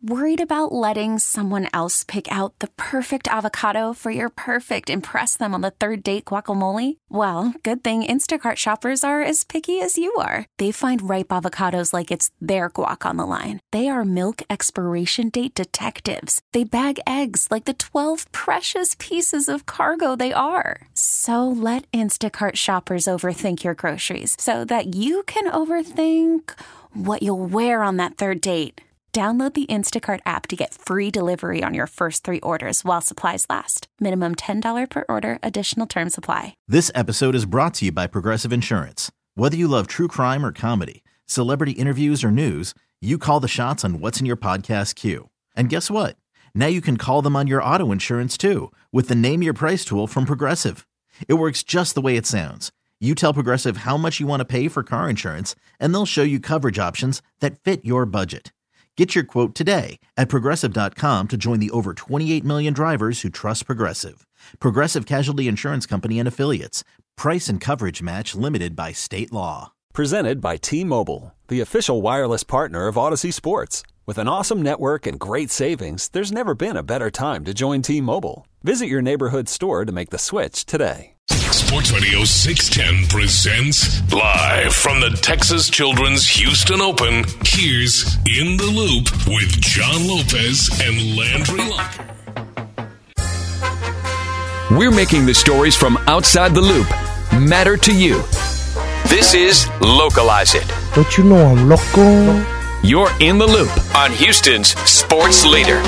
Worried about letting someone else pick out the perfect avocado for your perfect impress them on the third date guacamole? Well, good thing Instacart shoppers are as picky as you are. They find ripe avocados like it's their guac on the line. They are milk expiration date detectives. They bag eggs like the 12 precious pieces of cargo they are. So let Instacart shoppers overthink your groceries so that you can overthink what you'll wear on that third date. Download the Instacart app to get free delivery on your first 3 orders while supplies last. Minimum $10 per order. Additional terms apply. This episode is brought to you by Progressive Insurance. Whether you love true crime or comedy, celebrity interviews or news, you call the shots on what's in your podcast queue. And guess what? Now you can call them on your auto insurance too with the Name Your Price tool from Progressive. It works just the way it sounds. You tell Progressive how much you want to pay for car insurance, and they'll show you coverage options that fit your budget. Get your quote today at Progressive.com to join the over 28 million drivers who trust Progressive. Progressive Casualty Insurance Company and Affiliates. Price and coverage match limited by state law. Presented by T-Mobile, the official wireless partner of Odyssey Sports. With an awesome network and great savings, there's never been a better time to join T-Mobile. Visit your neighborhood store to make the switch today. Sports Radio 610 presents live from the Texas Children's Houston Open. Here's In the Loop with John Lopez and Landry Locker. We're making the stories from outside the loop matter to you. This is Localize It. Don't you know I'm local? You're in the loop on Houston's sports leader.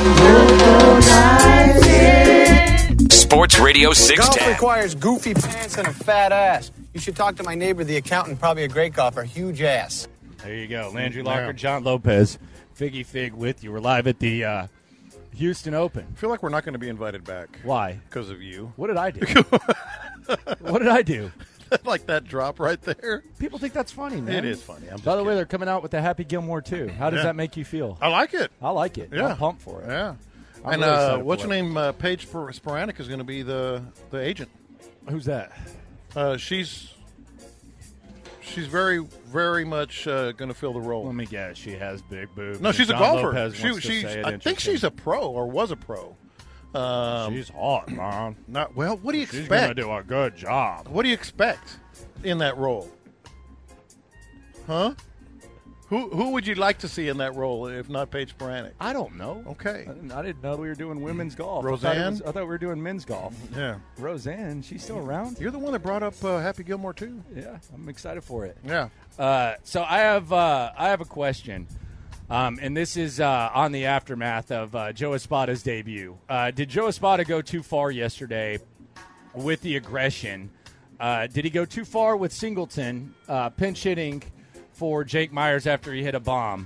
Sports Radio 610. Golf requires goofy pants and a fat ass. You should talk to my neighbor, the accountant, probably a great golfer, huge ass. There you go. Landry Locker, John Lopez, Figgy Fig with you. We're live at the Houston Open. I feel like we're not going to be invited back. Why? Because of you. What did I do? What did I do? Like that drop right there. People think that's funny, man. It is funny. By the way, they're coming out with the Happy Gilmore too. How does that make you feel? I like it. I like it. Yeah. I'm pumped for it. Yeah. I'm and really excited what's for her it. name? Paige Sporanic is going to be the agent. Who's that? She's very, very much going to fill the role. Let me guess. She has big boobs. No, she's John a golfer. Lopez wants to say it I think she's a pro or was a pro. She's hot, man. Well, what do you She's expect? going to do a good job. What do you expect in that role? Huh? Who would you like to see in that role if not Paige Sporanic? I don't know. Okay. I didn't know we were doing women's golf. Roseanne? I thought we were doing men's golf. Yeah. Roseanne, she's still around? You're the one that brought up Happy Gilmore too. Yeah, I'm excited for it. Yeah. So I have a question, and this is on the aftermath of Joe Espada's debut. Did Joe Espada go too far yesterday with the aggression? Did he go too far with Singleton pinch hitting for Jake Myers after he hit a bomb?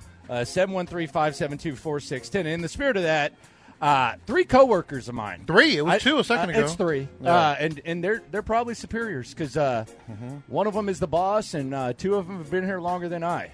713-572-4610. In the spirit of that, 3 coworkers of mine. 3? It was 2 a second ago. It's 3. Yeah. And they're probably superiors because one of them is the boss and 2 of them have been here longer than I.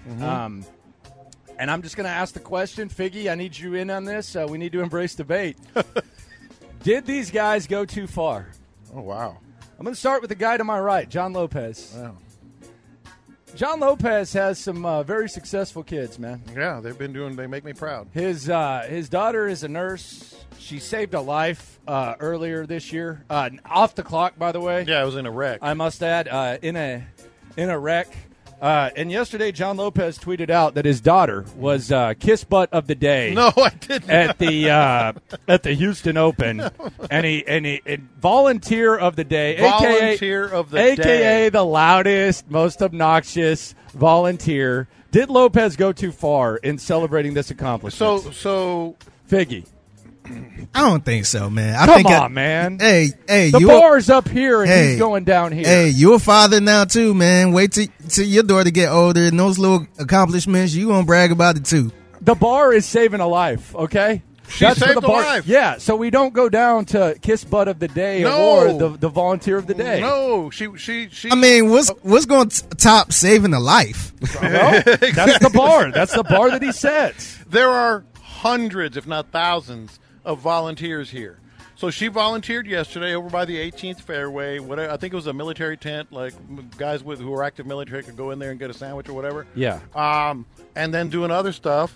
And I'm just going to ask the question, Figgy, I need you in on this. We need to embrace debate. Did these guys go too far? Oh, wow. I'm going to start with the guy to my right, John Lopez. Wow. John Lopez has some very successful kids, man. Yeah, they make me proud. His daughter is a nurse. She saved a life earlier this year. Off the clock, by the way. Yeah, I was in a wreck. I must add, in a wreck. And yesterday, John Lopez tweeted out that his daughter was kiss butt of the day. No, I didn't. At the Houston Open, and volunteer of the day, aka the loudest, most obnoxious volunteer. Did Lopez go too far in celebrating this accomplishment? So Figgy. I don't think so, man. Come on, man. Hey, the bar's up here and he's going down here. Hey, you're a father now too, man. Wait till your daughter get older and those little accomplishments, you gonna brag about it too. The bar is saving a life, okay? She saved a life. Yeah, so we don't go down to kiss butt of the day or the volunteer of the day. No, she. I mean, what's going to top saving a life? Well, that's the bar. That's the bar that he sets. There are hundreds, if not thousands, of volunteers here. So she volunteered yesterday over by the 18th fairway. Whatever, I think it was a military tent, like guys who are active military could go in there and get a sandwich or whatever. Yeah. And then doing other stuff.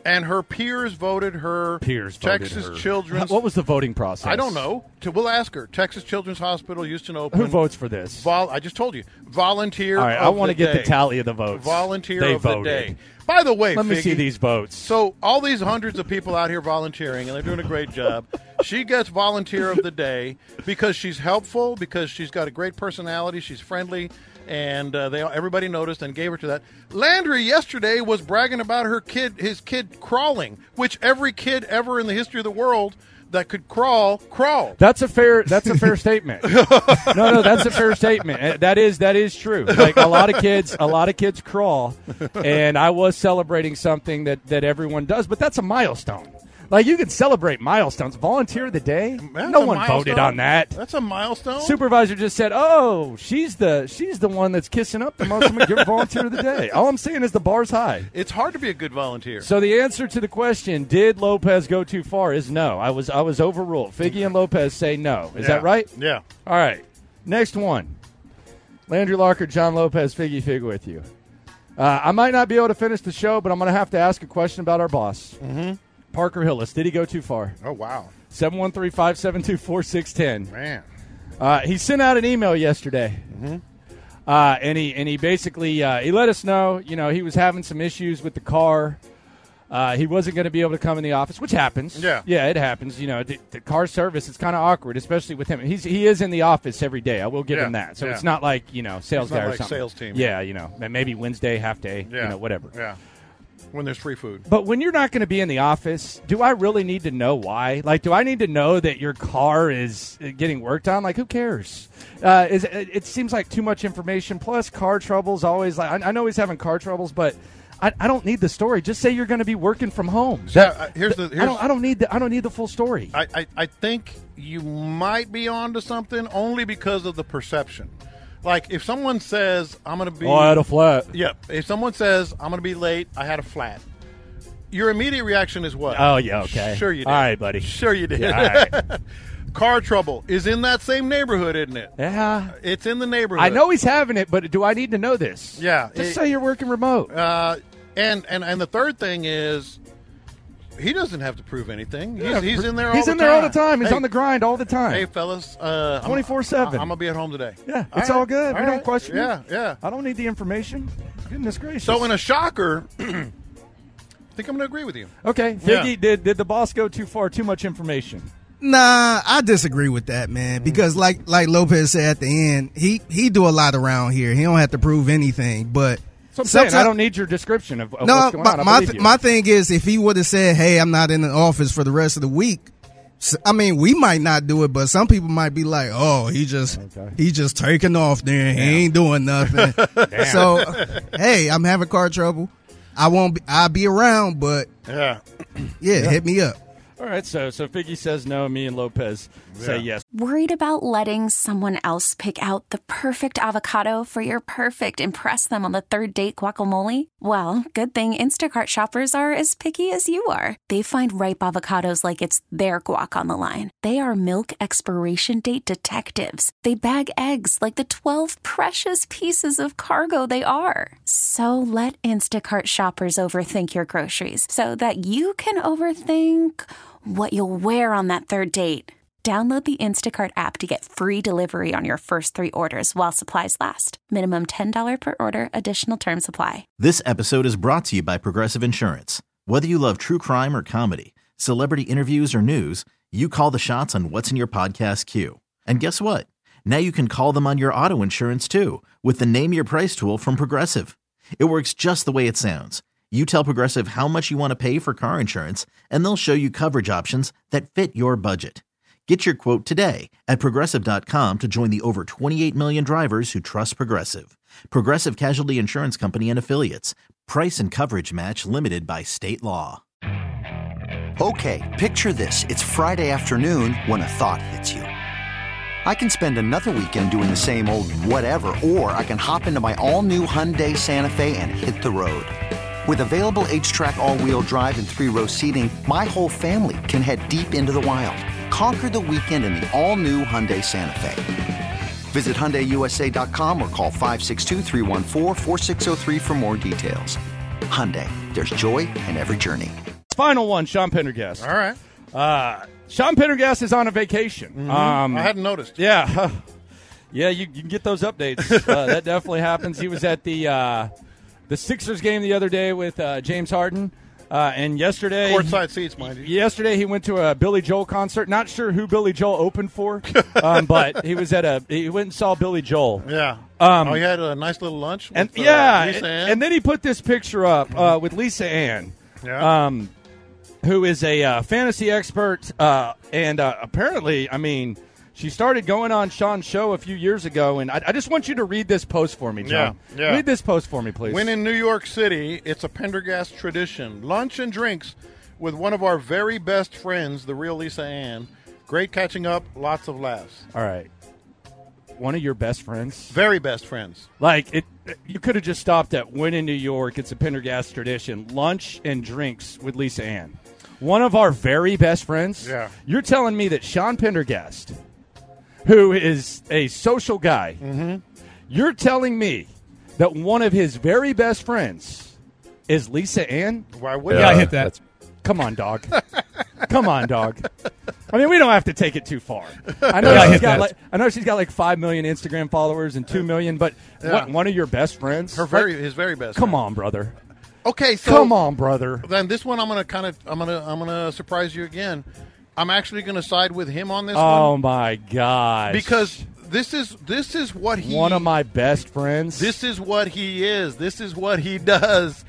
And her peers voted her. Texas Children's. What was the voting process? I don't know. We'll ask her. Texas Children's Hospital, Houston Open. Who votes for this? I just told you. Volunteer. All right, I want to get the tally of the votes. Volunteer they of voted. the day. By the way, let me Figgy, see these votes. So all these hundreds of people out here volunteering, and they're doing a great job. She gets volunteer of the day because she's helpful, because she's got a great personality, she's friendly, and everybody noticed and gave her to that. Landry yesterday was bragging about his kid crawling, which every kid ever in the history of the world that could crawl. That's a fair statement. No, that's a fair statement. That is true. Like a lot of kids crawl, and I was celebrating something that everyone does, but that's a milestone. Like, you can celebrate milestones. Volunteer of the day? No one voted on that. That's a milestone. Supervisor just said, "Oh, she's the one that's kissing up the most. I'm going to give her volunteer of the day." All I'm saying is the bar's high. It's hard to be a good volunteer. So the answer to the question, did Lopez go too far, is no. I was overruled. Figgy and Lopez say no. Is that right? Yeah. All right. Next one. Landry Locker, John Lopez, Figgy Fig with you. I might not be able to finish the show, but I'm going to have to ask a question about our boss. Mm-hmm. Parker Hillis, did he go too far? Oh, wow. 713-572-4610. Man. He sent out an email yesterday. Mm-hmm. And he basically he let us know, he was having some issues with the car. He wasn't going to be able to come in the office, which happens. Yeah, it happens. The car service is kind of awkward, especially with him. He is in the office every day. I will give him that. So it's not like sales guy or something. Sales team. Yeah, maybe Wednesday, half day. Whatever. Yeah. When there's free food. But when you're not going to be in the office, do I really need to know why? Like, do I need to know that your car is getting worked on? Like, who cares? It seems like too much information. Plus, car troubles always. Like, I know he's having car troubles, but I don't need the story. Just say you're going to be working from home. I don't need the full story. I think you might be onto something only because of the perception. Like, if someone says, I'm going to be... Oh, I had a flat. Yep. If someone says, I'm going to be late, I had a flat. Your immediate reaction is what? Oh, yeah, okay. Sure you did. All right, buddy. Sure you did. Yeah, all right. Car trouble is in that same neighborhood, isn't it? Yeah. It's in the neighborhood. I know he's having it, but do I need to know this? Yeah. Just say you're working remote. And the third thing is, he doesn't have to prove anything. He's in there all the time. He's in there all the time. He's on the grind all the time. Hey, fellas. 24/7. I'm going to be at home today. Yeah, it's all good. We don't question it. Yeah. I don't need the information. Goodness gracious. So in a shocker, I think I'm going to agree with you. Okay. Figgy, did the boss go too far? Too much information? Nah, I disagree with that, man. Because like Lopez said at the end, he do a lot around here. He don't have to prove anything, but... So I'm saying, I don't need your description of what's going on. My thing is, if he would have said, hey, I'm not in the office for the rest of the week, I mean, we might not do it, but some people might be like, oh, he just taking off there. He ain't doing nothing. So, hey, I'm having car trouble. I'll be around, but hit me up. All right, so Figgy says no. Me and Lopez say yes. Worried about letting someone else pick out the perfect avocado for your perfect impress them on the third date guacamole? Well, good thing Instacart shoppers are as picky as you are. They find ripe avocados like it's their guac on the line. They are milk expiration date detectives. They bag eggs like the 12 precious pieces of cargo they are. So let Instacart shoppers overthink your groceries so that you can overthink what you'll wear on that third date. Download the Instacart app to get free delivery on your first 3 orders while supplies last. Minimum $10 per order. Additional terms apply. This episode is brought to you by Progressive Insurance. Whether you love true crime or comedy, celebrity interviews or news, you call the shots on what's in your podcast queue. And guess what? Now you can call them on your auto insurance too with the Name Your Price tool from Progressive. It works just the way it sounds. You tell Progressive how much you want to pay for car insurance, and they'll show you coverage options that fit your budget. Get your quote today at Progressive.com to join the over 28 million drivers who trust Progressive. Progressive Casualty Insurance Company and Affiliates. Price and coverage match limited by state law. Okay, picture this. It's Friday afternoon when a thought hits you. I can spend another weekend doing the same old whatever, or I can hop into my all-new Hyundai Santa Fe and hit the road. With available H-Track all-wheel drive and 3-row seating, my whole family can head deep into the wild. Conquer the weekend in the all-new Hyundai Santa Fe. Visit HyundaiUSA.com or call 562-314-4603 for more details. Hyundai, there's joy in every journey. Final one, Sean Pendergast. All right. Sean Pendergast is on a vacation. I hadn't noticed. Yeah. Yeah, you can get those updates. That definitely happens. He was at the Sixers game the other day with James Harden. And yesterday, courtside seats, mind you. Yesterday, he went to a Billy Joel concert. Not sure who Billy Joel opened for, but he went and saw Billy Joel. Yeah. He had a nice little lunch. With, Lisa Ann. And then he put this picture up with Lisa Ann, who is a fantasy expert, and apparently, I mean, she started going on Sean's show a few years ago, and I just want you to read this post for me, John. Yeah. Read this post for me, please. When in New York City, it's a Pendergast tradition. Lunch and drinks with one of our very best friends, the real Lisa Ann. Great catching up, lots of laughs. All right. One of your best friends? Very best friends. Like, you could have just stopped at when in New York, it's a Pendergast tradition. Lunch and drinks with Lisa Ann. One of our very best friends? Yeah. You're telling me that Sean Pendergast, who is a social guy, you're telling me that one of his very best friends is Lisa Ann? Why would I hit that? Come on, dog. Come on, dog. I mean, we don't have to take it too far. I know she's got like 5 million Instagram followers and 2 million, but one of your best friends, his very best. Come friend. on, brother. Okay, so come on, brother. Then this one, I'm gonna surprise you again. I'm actually going to side with him on this one. Oh my gosh! Because this is what he. One of my best friends. This is what he is. This is what he does.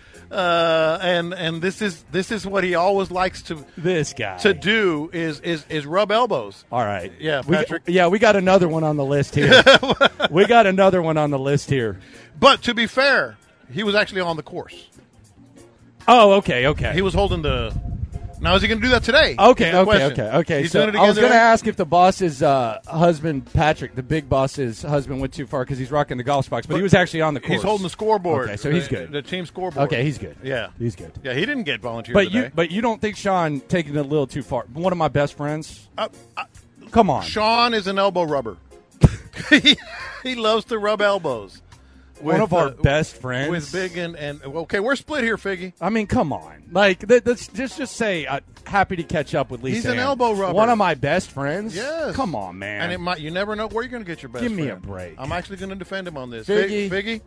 And this is what he always likes to. This guy to do is rub elbows. All right. Yeah, Patrick. We got another one on the list here. We got another one on the list here. But to be fair, he was actually on the course. Oh, okay. He was holding the. Now, is he going to do that today? Okay. He's so doing it again I was going to today? ask if the boss's husband, Patrick, the big boss's husband, went too far because he's rocking the golf box, but he was actually on the course. He's holding the scoreboard. Okay, so he's good. The team scoreboard. Okay, he's good. Yeah. He's good. Yeah, he didn't get volunteered today. But you don't think Sean taking it a little too far? One of my best friends? Come on. Sean is an elbow rubber. He loves to rub elbows. One of our best friends. With Big and okay, we're split here, Figgy. I mean, come on. Like, let's just say, happy to catch up with Lisa. He's an Ann. elbow rubber. One of my best friends. Yes. Come on, man. And you never know where you're going to get your best friend. Give me a break. I'm actually going to defend him on this. Figgy.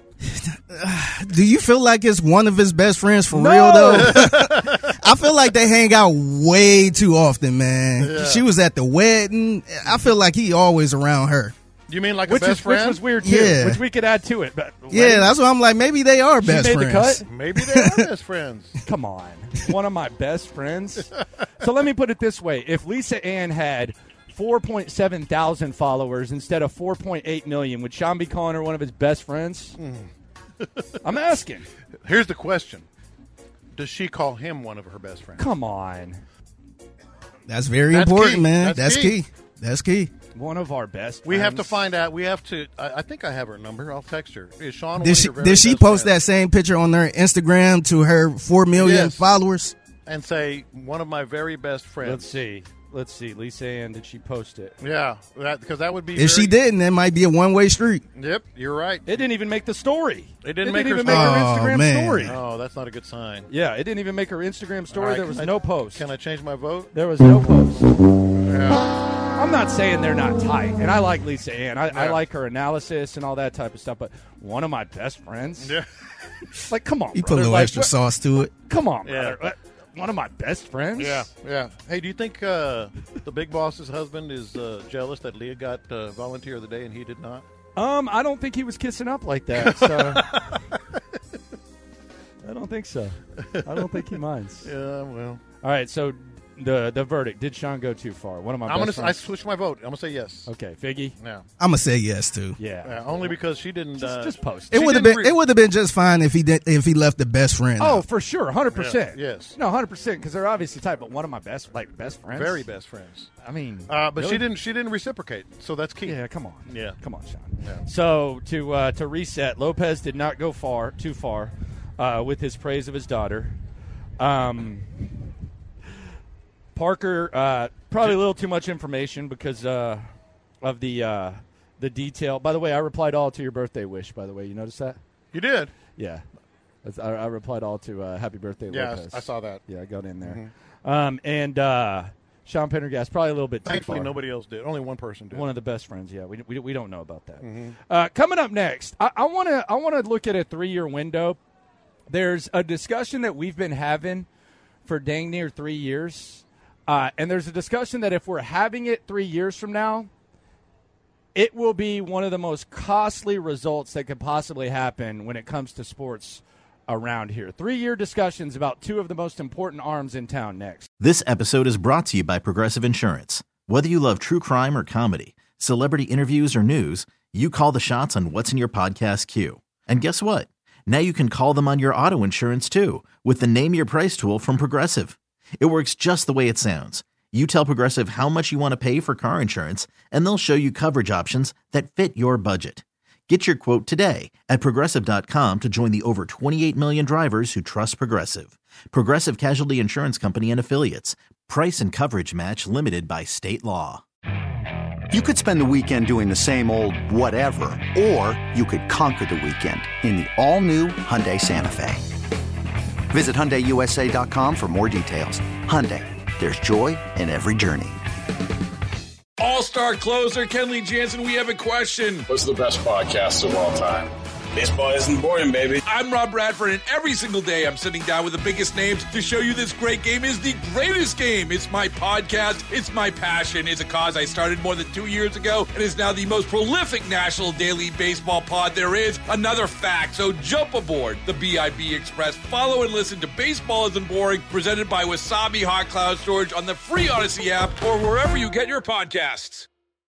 Do you feel like it's one of his best friends for real, though? I feel like they hang out way too often, man. Yeah. She was at the wedding. I feel like he always around her. You mean like a best friend? Which was weird, too. Yeah. Which we could add to it. But yeah, that's why I'm like, maybe they are best made friends. the cut? Maybe they are best friends. Come on. One of my best friends. So let me put it this way. If Lisa Ann had 4.7 thousand followers instead of 4.8 million, would Sean be calling her one of his best friends? I'm asking. Here's the question. Does she call him one of her best friends? Come on. That's very important, key. man. That's key. That's key. One of our best We friends. have to find out. We have to. I think I have her number. I'll text her. Is Sean one Did of she your very did she best post friends? that same picture on her Instagram to her 4 million Yes. followers? And say one of my very best friends. Let's see. Lisa Ann, did she post it? Yeah, because that would be. If she didn't, it might be a one-way street. Yep, you're right. It didn't even make the story. It didn't make her even story. make her Oh, Instagram man. story. Oh, that's not a good sign. Yeah, it didn't even make her Instagram story. All right, There was can no post. Can I change my vote? There was no post. Yeah. I'm not saying they're not tight, and I like Lisa Ann. I Yeah. like her analysis and all that type of stuff, but one of my best friends? Yeah. Like, come on, You put a brother. little Like, extra sauce to it. Come on, Yeah. brother. One of my best friends? Yeah. Hey, do you think the big boss's husband is jealous that Leah got volunteer of the day and he did not? I don't think he was kissing up like that, so I don't think so. I don't think he minds. Yeah, well. All right, so the verdict. Did Sean go too far? One of my best I friends. switched my vote. I'm going to say yes. Okay, Figgy? Yeah. I'm gonna say yes too. Yeah. Only because she didn't. Just post It it. would have been it would have been just fine if he left the best friend. Oh, out. for sure, 100%. Yeah, yes. No, 100%, because they're obviously tight. But one of my best friends. Very best friends. I mean, But really? she didn't reciprocate, so that's key. Yeah, come on. Yeah. Come on, Sean. Yeah. So to reset, Lopez did not go too far with his praise of his daughter. Parker, probably a little too much information because of the detail. By the way, I replied all to your birthday wish. By the way, you notice that? You did. Yeah. I replied all to Happy Birthday, Lopez. I saw that. Yeah, I got in there. And Sean Pendergast, probably a little bit too Thankfully, far. nobody else did. Only one person did. One of the best friends, yeah. We don't know about that. Coming up next, I want to look at a 3-year window. There's a discussion that we've been having for dang near 3 years, and there's a discussion that if we're having it 3 years from now, it will be one of the most costly results that could possibly happen when it comes to sports around here. 3-year discussions about two of the most important arms in town next. This episode is brought to you by Progressive Insurance. Whether you love true crime or comedy, celebrity interviews or news, you call the shots on what's in your podcast queue. And guess what? Now you can call them on your auto insurance too with the Name Your Price tool from Progressive. It works just the way it sounds. You tell Progressive how much you want to pay for car insurance, and they'll show you coverage options that fit your budget. Get your quote today at Progressive.com to join the over 28 million drivers who trust Progressive. Progressive Casualty Insurance Company and Affiliates. Price and coverage match limited by state law. You could spend the weekend doing the same old whatever, or you could conquer the weekend in the all-new Hyundai Santa Fe. Visit HyundaiUSA.com for more details. Hyundai, there's joy in every journey. All-star closer Kenley Jansen, we have a question. What's the best podcast of all time? Baseball isn't boring, baby. I'm Rob Bradford, and every single day I'm sitting down with the biggest names to show you this great game is the greatest game. It's my podcast. It's my passion. It's a cause I started more than 2 years ago and is now the most prolific national daily baseball pod there is. Another fact, so jump aboard the BIB Express. Follow and listen to Baseball Isn't Boring, presented by Wasabi Hot Cloud Storage on the free Odyssey app or wherever you get your podcasts.